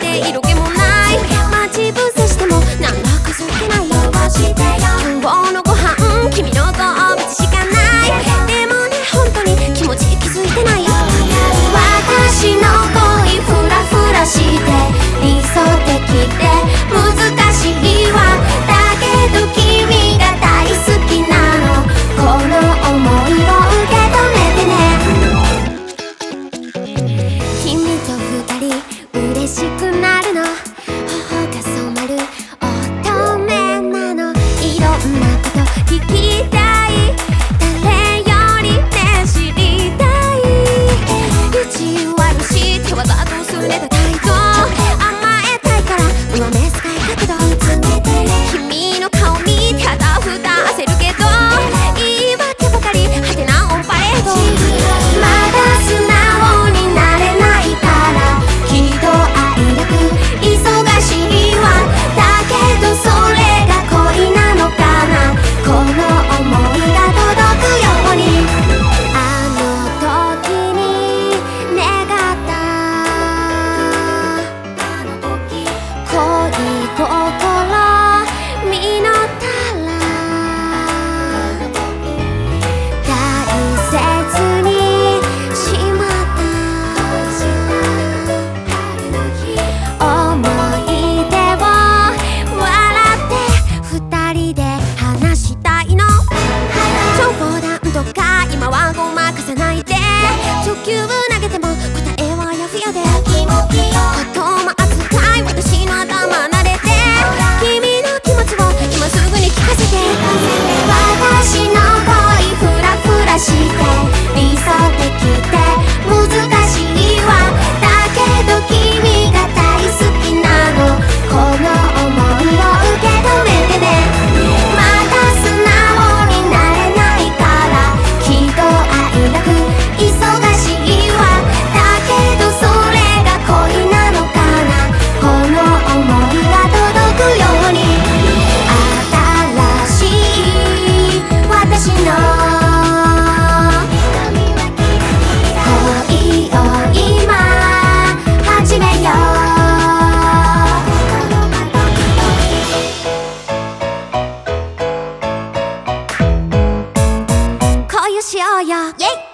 て色気もない待ち伏せしても何らかそってないよ。今日のご飯君の好物しかない。でもね本当に気持ち気づいてないよ。私の恋フラフラして理想的で難しいわ。だけど君が大好きなの。この想いを受け止めてね。君と二人嬉しくなるの。頬が染まる乙女なの。いろんなこと聞きたい。誰よりね知りたい。意地悪してわざとすねた態度。甘えたいから上目遣い角度。君の顔見てあたふた焦るけど言い訳ばかりはてなオンパレード。まだ素直になれないから喜怒哀楽忙しいわ。だけどそれが恋なのかな。この想いが届くように。あの時に願った恋心実ったら大切にしまった思い出を笑って二人で話したいの。冗談とか今はごまかさないで。直球投げても答えはやふやで。言葉扱い私の頭撫でて君の気持ちを今すぐに聞かせて。私の恋フラフラして理想的で難しいわ。だけど君が大好きなの。この想いを受け止めてね。まだ素直になれないから喜怒哀楽忙しいわ。だけどそれが恋なのかな。この想いが届くように。新しい私の恋を今始めよう。恋をしようよイェイ。